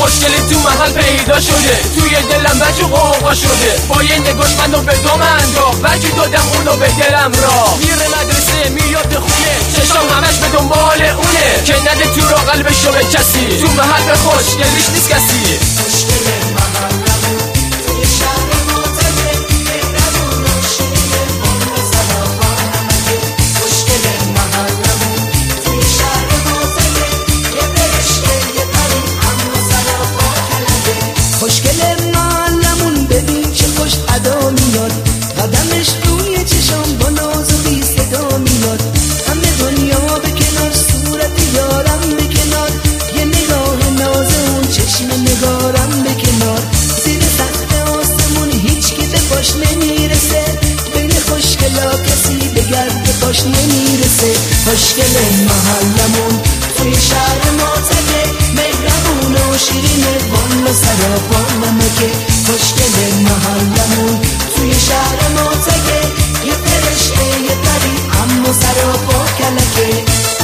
خوشگلی تو محل پیدا شده، توی دلم بچه قوقا شده. با یه نگاش منو به دام انداخت، وجود دادم اونو به دلم را. میره مدرسه میاد به خونه، چشام همش به دنبال اونه که نده تو را قلبشو به کسی. تو محل به خوشگلیش نیست کسی. خوشگل محلمون توی شهر معتبر، مهربون و شیرین بانو سراپا نمکه. خوشگل محلمون توی شهر معتبر، یه فرشته یه پری اما سراپا کلمه. خوشگل محلمون ببین چه خوش ادا میاد، قدمش روی چشام با ناز و بی صدا میاد. همه دنیا به کنار، صورت یارم به کنار، یه نگاه ناز اون چشم نگارم به کنار. زیر سقف آسمون هیچ که به پاش نمیرسه، بین خوشگلا کسی به گرد پاش نمیرسه. خوشگل محلمون توی شهر معتبر، مهربون و شیرین بانو سراپا نمکه. خوشگل محلمون توی شهر معتبر، یه فرشته یه پری اما سراپا کلکه.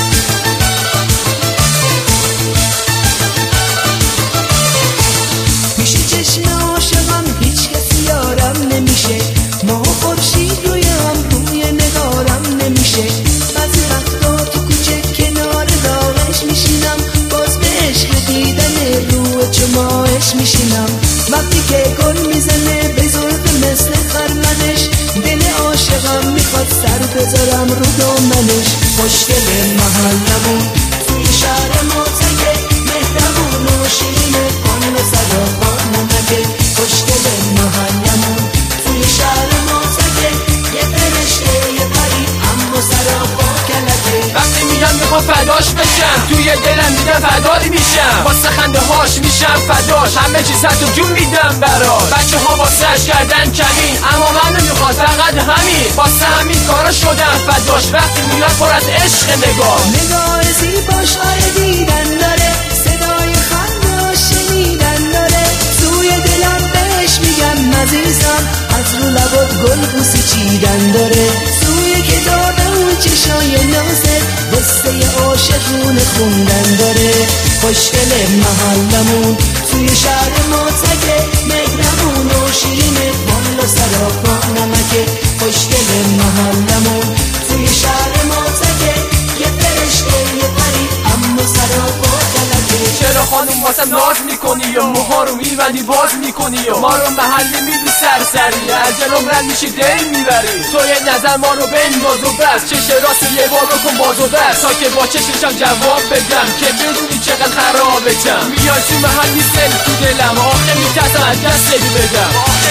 پیش چشم عاشقم هیچ کسی یارم نمیشه، ماه و خورشید روی هم روی نگارم نمیشه. بعضی وقتا تو کوچه کنار راهش میشینم، باز به عشق دیدن رو چماهش میشینم. وقتی که گل میزنه به زلف مثل خرمنش، دل عاشقم میخواد سر بذارم رو دامنش. خوشگل محلمون توی شهر معتبر، مهربون و شیرین بانو سراپا نمکه. خوشگل محلمون توی شهر معتبر، یه فرشته یه پری اما سراپا کلکه. وقتی میگم میخوام فداش بشم، توی دلم میدم فدایی میشم. واسه خنده هاش میشم فداش، همه چیز حتی جون میدم براش. بچه ها واسهش کردن کمین، اما من نمیخواد فقط همین. واسه همین کارا شدم فداش، وقتی میاد پر از عشق نگاه زیباش آره دیدن داره، صدای خنده‌اش شنیدن داره. توی دلم بهش میگم عزیزم، از رو لبات گل بوسی چیدن داره. توی کتاب اون چشای نازه، قصه عاشقونه خوندن داره. خوشگل محلمون توی شهر معتبر، مهربون و شیرین بانو سراپا نمکه. خوشگل محلمون توی شهر معتبر، یه فرشته یه پری اما سراپا کلکه. چرا خانوم واسم ناز میکنی یا موها رو میبندی باز میکنی یا ما رو محلی میدی سرسری، از جلوم رد میشی دل میبری. تو یه نظر ما رو بنداز و بس، چش راست یه بار رو کن باز و بس، تا که با چششم جواب بدم که بدونی چقدر خرابتم. میای تو محلی سل تو دلم، آخه میترسم از دست بدم،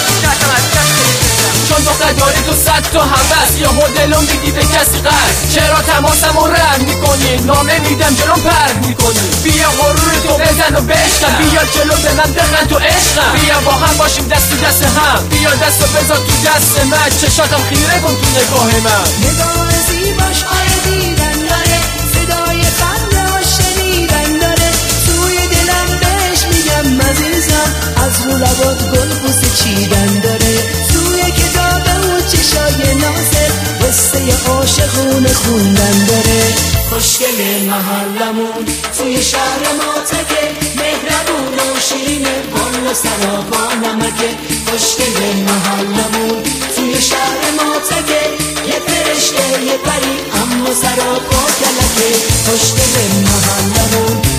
چون دختر داری تو 100 تا هوس، یا دلم دیدی به کسی قصد. چرا تماسم رو رد میکنی، نامه میدم جلوم پرد میکنی. بیا غرور تو بزن و بشکن، بیا جلو به من بخند تو عشقم. بیا با هم باشیم دست تو دست هم، بیا دستو بذار تو دست من، چشاتم خیره کن تو نگاه من. نگاه زیباش آره دیدن داره، صدای خنده‌اش شنیدن داره. توی دلم بهش میگم عزیزم، از رو لبات گل بوسه چیدن داره. توی کتاب اون چشای نازه، قصه عاشقونه خوندن داره. خوشگل محلمون توی شهر معتبر، مهربون و شیرین بانو سراپا نمکه. خوشگل محلمون توی شهر معتبر، یه فرشته یه پری اما سراپا کلکه. خوشگل محلمون